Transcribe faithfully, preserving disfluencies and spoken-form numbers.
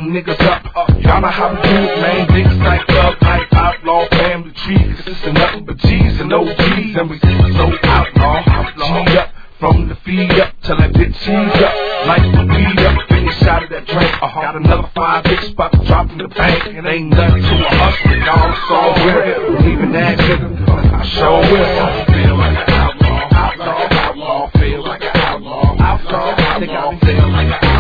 shooting niggas up. Uh, y'all know how we do it, man. Niggas like love, like outlaw family tree. Consisting nothing but G's and O G's, and we so outlaw, outlaw. G up from the feed up till I get cheese up. Like the weed up, finish out of that drink. Uh-huh. Got another five big spot to drop in the bank, and ain't nothing to a hustler, y'all. It's all real. Even that nigga, I sure will. Feel like an outlaw, outlaw, outlaw. Feel like an outlaw, outlaw. They got me feeling like an outlaw.